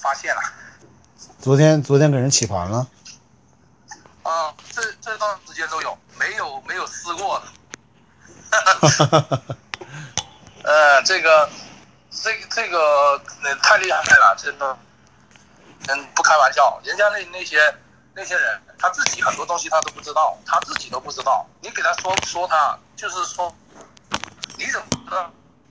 发现了。 昨天给人起盘了。 这段时间都有，没有撕过的。这个太厉害了，真的，不开玩笑，人家那些人，他自己很多东西他都不知道，他自己都不知道，你给他说他，就是说，你怎么知道？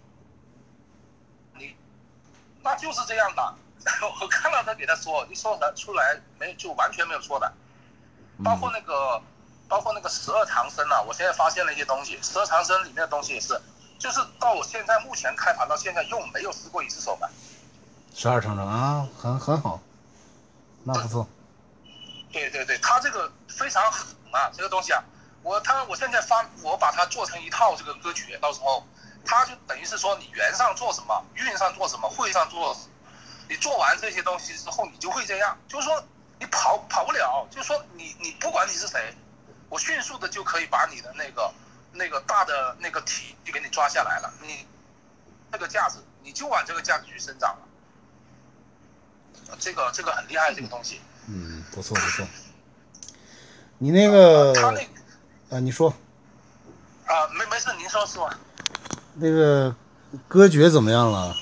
那就是这样的。我看到他给他说，一说出来就完全没有错的，包括那个十二长生啊，我现在发现了一些东西，十二长生里面的东西也是，就是到我现在目前开盘到现在又没有失过一次手板。 12长城啊，很好，那不错。 对，他这个非常狠啊，这个东西啊，我现在我把它做成一套这个歌曲，到时候他就等于是说你圆上做什么，运上做什么，会上做什么，你做完这些东西之后，你就会这样，就是说你跑不了，就是说你不管你是谁，我迅速的就可以把你的那个大的那个体就给你抓下来了，你这个价值你就往这个价值去生长了。这个很厉害，这个东西。 不错。你那个他那你说没事，您说是吧？ 那个歌诀怎么样了？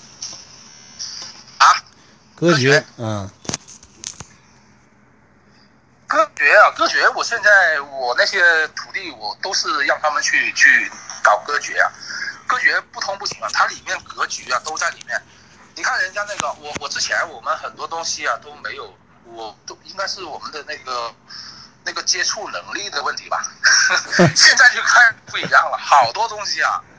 歌诀， 歌诀，我那些徒弟，我都是让他们去搞歌诀啊。歌诀不通不行啊，它里面格局啊都在里面。你看人家那个，我之前我们很多东西啊都没有，都应该是我们的那个接触能力的问题吧。现在就看不一样了，好多东西啊。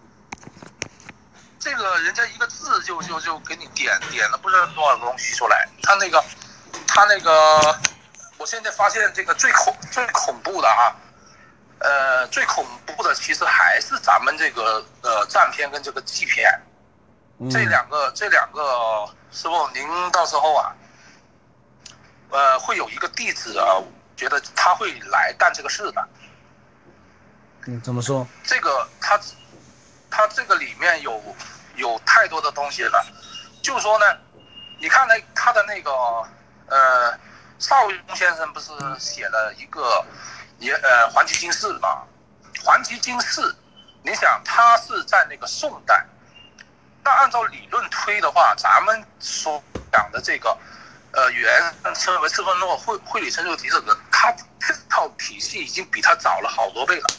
这个人家一个字就给你点了不知道多少东西出来。他那个，我现在发现这个最恐怖的啊，最恐怖的其实还是咱们这个战篇跟这个纪篇，这两个师傅您到时候啊，会有一个弟子啊，觉得他会来干这个事的。 怎么说？ 这个他这个里面有太多的东西了，就是说呢，你看他的那个邵雍先生不是写了一个黄极经世嘛？黄极经世，你想他是在那个宋代，那按照理论推的话，咱们所讲的这个原称为赤峰洛会理深入题这个，他这套体系已经比他早了好多倍了。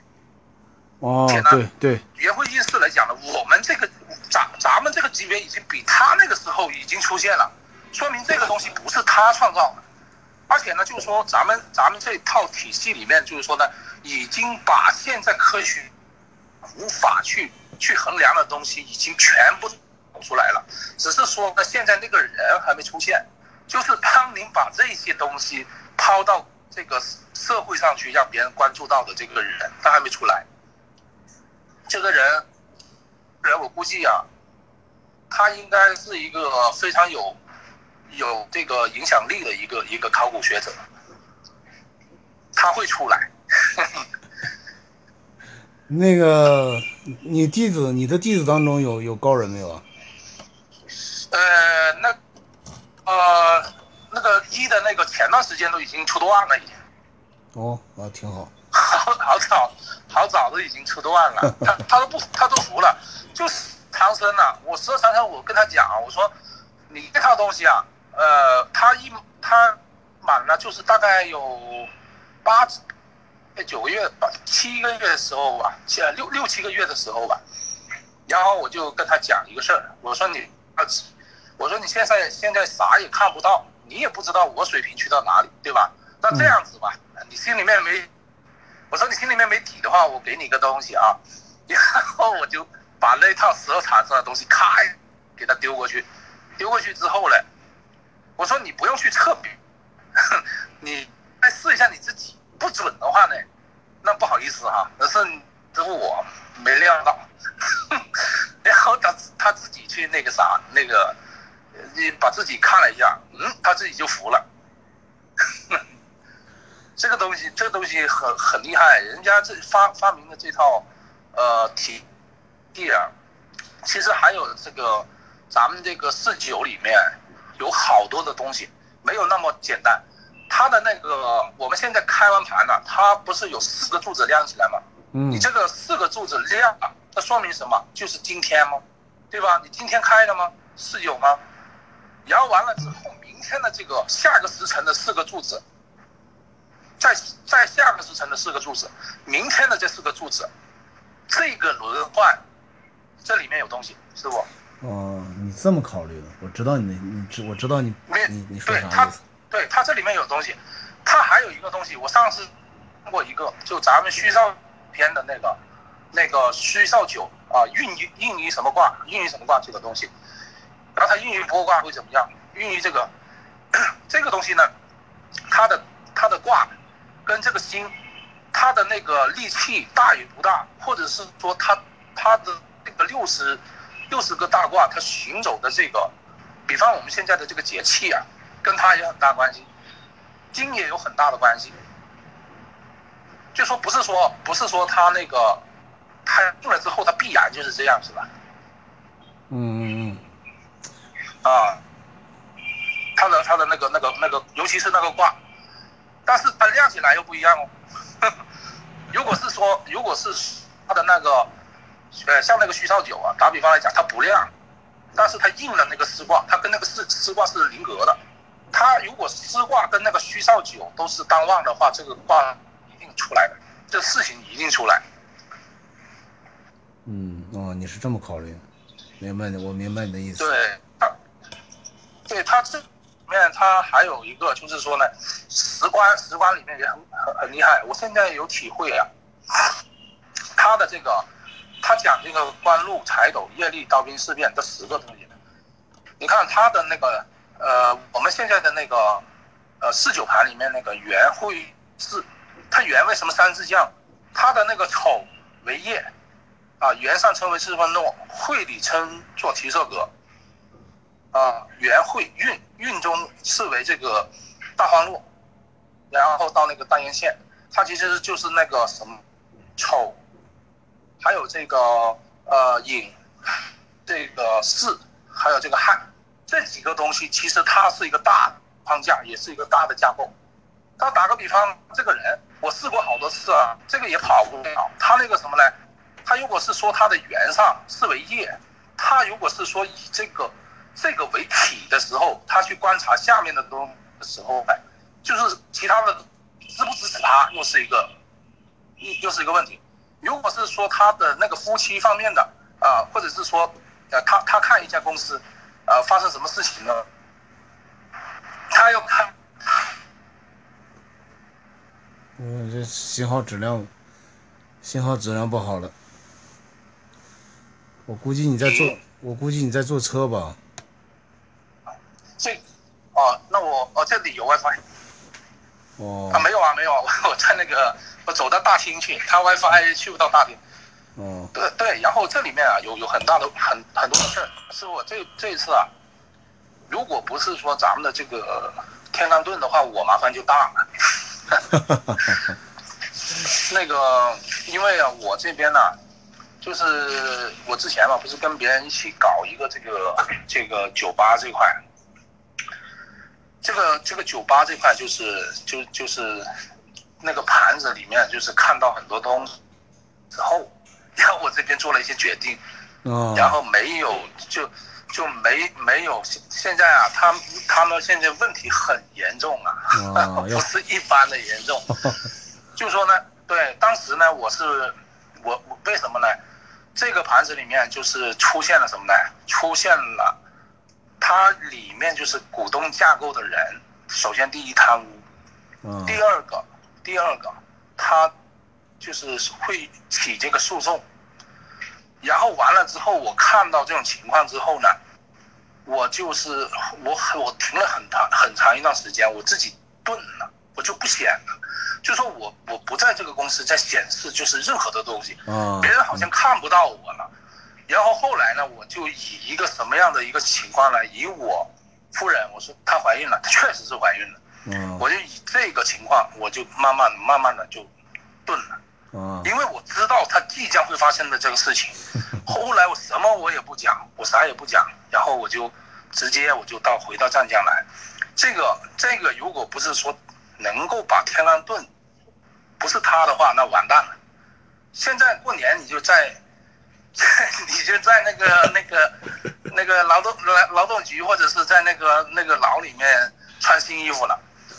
对， 元会应试来讲呢，我们这个咱们这个级别已经比他那个时候已经出现了，说明这个东西不是他创造的，而且呢，就是说咱们这套体系里面，就是说呢，已经把现在科学无法去衡量的东西已经全部抖出来了，只是说呢，现在那个人还没出现，就是当您把这些东西抛到这个社会上去，让别人关注到的这个人，他还没出来。这个人我估计啊，他应该是一个非常有这个影响力的一个考古学者，他会出来。 那个你的弟子当中有高人没有啊？ 那个一的那个前段时间都已经出段了，已经。 挺好。 好早都已经出段了，他都服了。就是长生啊，我12长生，我跟他讲，我说你这套东西啊，他满了就是大概有9个月吧，7个月的时候吧，6、7个月的时候吧。然后我就跟他讲一个事儿，我说你现在啥也看不到，你也不知道我水平去到哪里，对吧？那这样子吧，你心里面我说你心里面没底的话，我给你一个东西啊，然后我就把那套12长生的东西咔给他丢过去之后呢，我说你不用去测笔，你再试一下你自己，不准的话呢，那不好意思哈，那是我没料到，然后他自己去那个把自己看了一下，他自己就服了。这个东西很厉害，人家这发明的这套体系啊，其实还有这个咱们这个49里面有好多的东西，没有那么简单。它的那个我们现在开完盘了，它不是有4个柱子亮起来吗？你这个4个柱子亮了，那说明什么？就是今天吗？对吧？你今天开了吗？是有吗？然后完了之后，明天的这个下个时辰的4个柱子，再下个时辰的4个柱子，明天的这4个柱子，这个轮换，这里面有东西，师傅。 哦，你这么考虑的，我知道我知道你说啥意思。 对，它这里面有东西，它还有一个东西，我上次看过一个，就咱们虚少篇的那个虚少九啊，孕于什么卦？孕于什么卦这个东西，然后它孕于剥卦会怎么样？孕于这个东西呢，它的卦跟这个星，它的那个力气大与不大，或者是说它的这个60个大卦，它行走的这个，比方我们现在的这个节气啊，跟它也很大关系，金也有很大的关系。就说不是说它那个它用了之后它必然就是这样，是吧？啊，它的那个，尤其是那个卦，但是它亮起来又不一样哦。如果是它的那个像那个虚少九啊，打比方来讲，它不亮，但是它应了那个师卦，它跟那个师卦是邻格的。它如果师卦跟那个虚少九都是当旺的话，这个卦一定出来的，这事情一定出来。 你是这么考虑，我明白你的意思。 对它这里面它还有一个就是说呢，时官里面也很厉害。我现在有体会啊，他的这个他讲这个官禄财斗业力刀兵事变这10个东西，你看他的那个我们现在的那个49盘里面那个元会巳，它元为什么3字将？它的那个丑为业啊，元上称为志分诺，会里称作提色格啊，元会运中视为这个大荒路，然后到那个大阴线，它其实就是那个什么丑，还有这个寅，这个巳，还有这个亥，这几个东西其实它是一个大框架，也是一个大的架构。他打个比方，这个人我试过好多次啊，这个也跑不了。他那个什么呢？他如果是说他的元上是为业，他如果是说以这个为体的时候，他去观察下面的东西的时候，就是其他的支不支持他，又是一个问题。如果是说他的那个夫妻方面的或者是说他看一家公司发生什么事情呢？他要看。 这信号质量不好了。我估计你在坐车吧？ 那我这里有 WiFi。没有我在那个我走到大厅去，他 WiFi 去不到大厅。对，然后这里面啊有很多的事儿，是我这一次啊，如果不是说咱们的这个天罡盾的话，我麻烦就大了。那个，因为啊，我这边呢，就是我之前嘛，不是跟别人一起搞一个这个酒吧这块，这个酒吧这块就是那个盘子里面，就是看到很多东西之后，然后我这边做了一些决定，然后没有就没有，现在啊，他们现在问题很严重啊，不是一般的严重。就说呢，对，当时呢，我为什么呢？这个盘子里面就是出现了什么呢？出现了它里面就是股东架构的人，首先第一贪污，第二个他就是会起这个诉讼，然后完了之后，我看到这种情况之后呢，我停了很长一段时间，我自己顿了，我就不显了，就说我不在这个公司在显示就是任何的东西，别人好像看不到我了。然后后来呢，我就以一个什么样的一个情况呢？以我夫人，我说她怀孕了，她确实是怀孕了，我就以这个情况，我就慢慢的就顿了。因为我知道它即将会发生的这个事情，后来我什么我也不讲，我啥也不讲，然后我就直接我就回到湛江来。这个如果不是说能够把天罡盾，不是他的话，那完蛋了。现在过年你就在那个劳动局，或者是在那个牢里面穿新衣服了。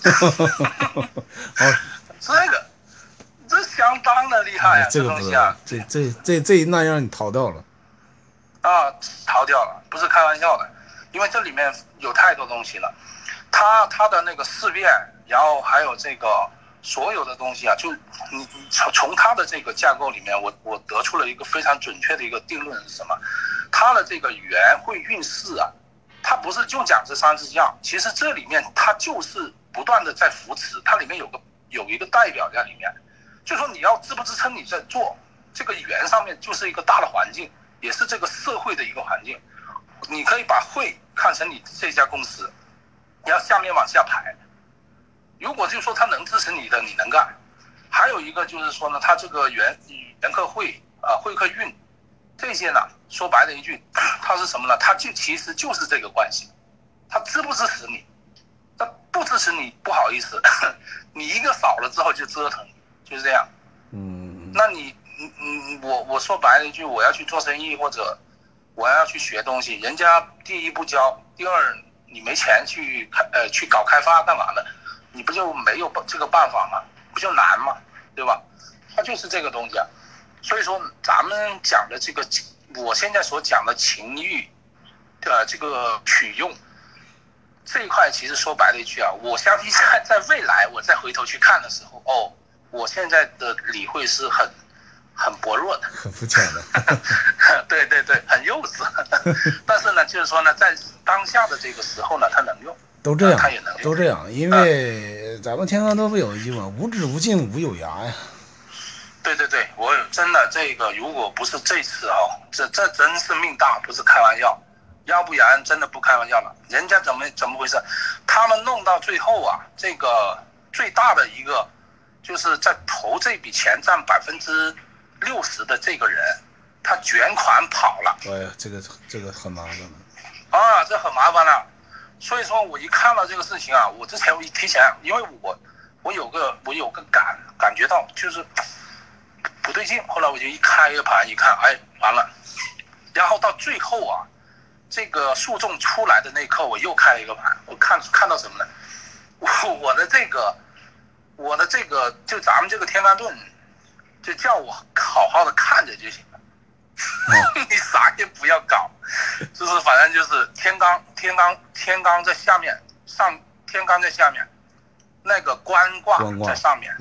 这相当的厉害啊！ 这个东西啊， 这那样你逃掉了啊，逃掉了，不是开玩笑的，因为这里面有太多东西了。他的那个事变，然后还有这个所有的东西啊，就你从他的这个架构里面，我得出了一个非常准确的一个定论是什么？他的这个元会运势啊，他不是就讲这30项，其实这里面他就是不断的在扶持，它里面有一个代表在里面，就说你要支不支撑你在做这个元上面就是一个大的环境，也是这个社会的一个环境。你可以把会看成你这家公司，你要下面往下排。如果就是说他能支持你的，你能干。还有一个就是说呢，他这个元克会会克运这些呢，说白了一句，它是什么呢？它其实就是这个关系。他支不支持你？他不支持你，不好意思，你一个少了之后就折腾你，就是这样。那我说白了一句，我要去做生意或者我要去学东西，人家第一不教，第二你没钱去搞开发干嘛的，你不就没有这个办法吗？不就难吗？对吧？它就是这个东西啊。所以说咱们讲的这个，我现在所讲的情欲这个取用这一块，其实说白了一句啊，我相信在未来我再回头去看的时候，我现在的理会是很薄弱的， 很肤浅的。 对，很幼稚。但是呢，就是说呢，在当下的这个时候呢，它能用， 都这样， 它也能用， 都这样。因为咱们天罡都不有一句嘛，无止无尽无有涯呀。 对，我真的这个，如果不是这次这真是命大，不是开玩笑。要不然真的不开玩笑了，人家怎么回事？他们弄到最后啊，这个最大的一个就是在投这笔钱占60%的这个人，他卷款跑了。 哎呀，这个很麻烦了啊，这很麻烦了。所以说我一看到这个事情啊，我之前提前，因为我有个感觉到就是不对劲，后来我就一开个盘一看，哎，完了。然后到最后啊，这个诉讼出来的那一刻，我又开了一个盘，我看到什么呢？我的这个就咱们这个天罡盾，就叫我好好的看着就行了。你啥也不要搞，就是反正就是天罡在下面，天罡在下面，那个官卦在上面。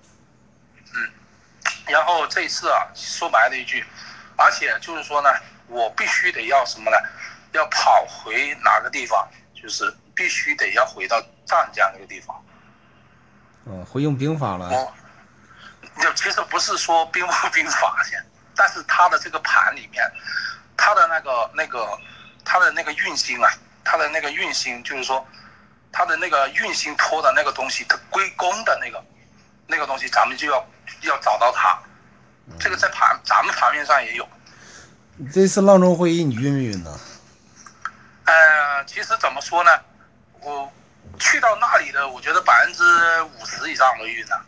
然后这次啊，说白了一句，而且就是说呢，我必须得要什么呢？要跑回哪个地方？就是必须得要回到湛江那个地方。 会用兵法了。 其实不是说兵不兵法先，但是他的这个盘里面，他的他的那个运星啊，他的那个运星就是说，他的那个运星托的那个东西，他归功的那个东西，咱们就要找到它。这个在咱们盘面上也有。 这次阆中会议你晕没晕呢？ 其实怎么说呢，我去到那里的，我觉得50%以上都晕了。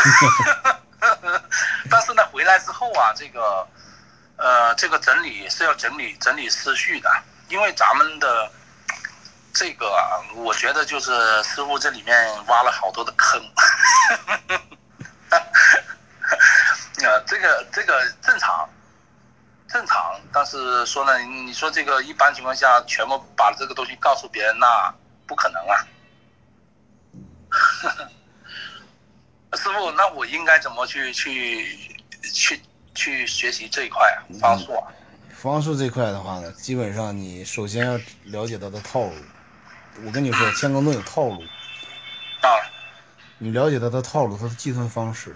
但是呢，回来之后啊，这个整理是要整理思绪的，因为咱们的这个我觉得就是师傅这里面挖了好多的坑。这个正常，但是说呢，你说这个一般情况下全部把这个东西告诉别人，那不可能啊。师傅，那我应该怎么去学习这一块啊？方术啊？ 方术这块的话呢，基本上你首先要了解它的套路。我跟你说，天罡盾有套路啊， 你了解它的套路，它的计算方式。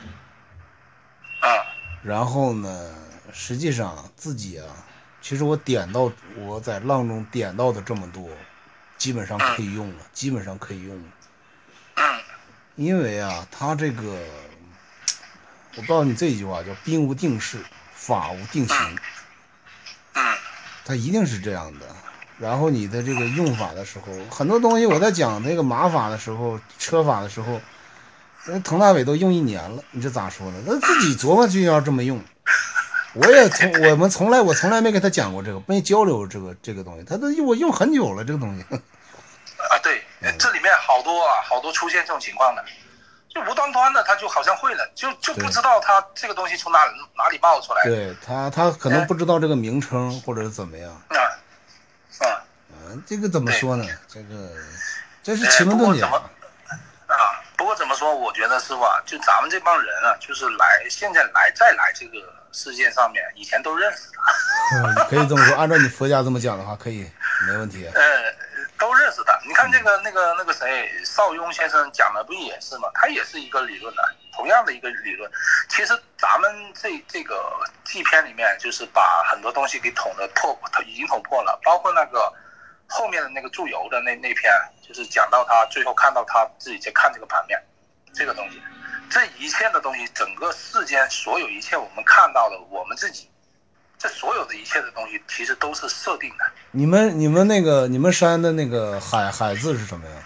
然后呢，实际上自己啊，其实我在浪中点到的这么多，基本上可以用了，基本上可以用了。因为啊，他这个，我告诉你这句话叫兵无定势，法无定型。他一定是这样的。 然后你的这个用法的时候，很多东西我在讲这个马法的时候、车法的时候，那滕大伟都用1年了，你这咋说呢？那自己琢磨就要这么用。我从来没跟他讲过这个，没交流这个东西，我用很久了这个东西。 啊，对，这里面好多出现这种情况的，就无端端的他就好像会了，就不知道他这个东西从哪里冒出来。 对他可能不知道这个名称或者是怎么样。这个怎么说呢？这是奇门遁甲。 不过怎么说？我觉得师傅啊，就咱们这帮人啊，就是现在再来这个世界上面，以前都认识的。 可以这么说，按照你佛家这么讲的话，可以，没问题。 都认识的。你看那个谁，邵雍先生讲的不也是吗？他也是一个理论的，同样的一个理论。其实咱们这个纪篇里面，就是把很多东西给已经捅破了，包括那个后面的那个注油的那篇，就是讲到他最后看到他自己在看这个盘面，这个东西，这一切的东西，整个世间所有一切我们看到的，我们自己。这所有的一切的东西，其实都是设定的。你们山的那个海字是什么呀？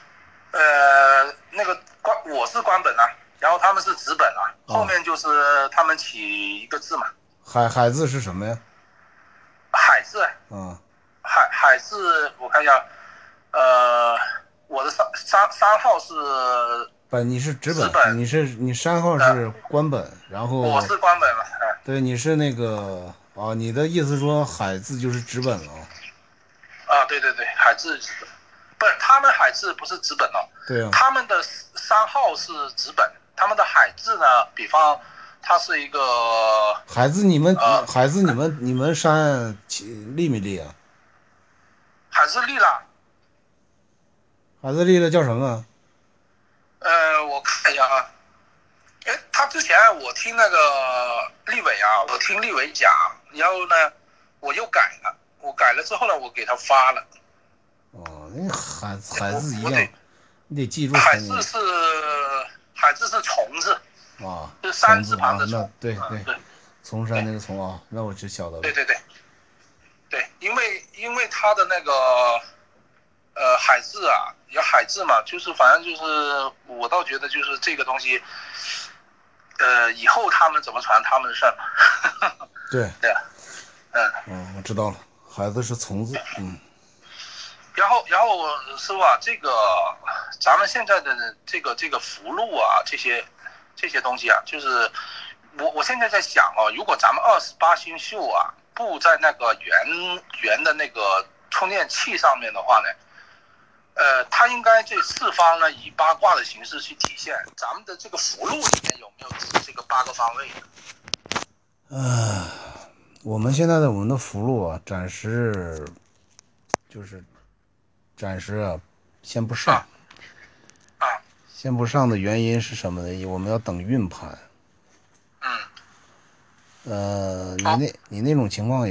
我是官本啊，然后他们是直本啊，后面就是他们起一个字嘛。 海字是什么呀？ 海字。海字，我看一下，我的三号是。 你是直本，你山号是官本，然后我是官本嘛。 对，你是那个。你的意思说海字就是直本了？ 对，海字不是，他们海字不是直本哦。 对啊。 他们的三号是直本，他们的海字呢，比方它是一个海字，你们山立没立啊？ 海字立了。 海字立了叫什么？ 我看一下啊。他之前我听那个立伟啊，我听立伟讲，然后呢，我又改了，我改了之后呢，我给他发了。 那海字一样，你得记住。 海字是虫字啊， 是3字旁的虫。 对，从山那个虫啊，那我就晓得了。 对，因为他的那个海字啊，有海字嘛，就是反正就是我倒觉得就是这个东西。以后他们怎么传他们的事嘛。 对啊。 我知道了，海字是从字。 然后师傅啊，这个咱们现在的这个符箓啊，这些东西啊，就是我现在在想啊，如果咱们28星宿啊布在那个圆的那个充电器上面的话呢，它应该这四方呢以8卦的形式去体现。咱们的这个符箓里面有没有这个8个方位呢？ 我们现在我们的符箓啊，暂时啊，先不上。先不上的原因是什么呢？我们要等运盘。你那种情况也。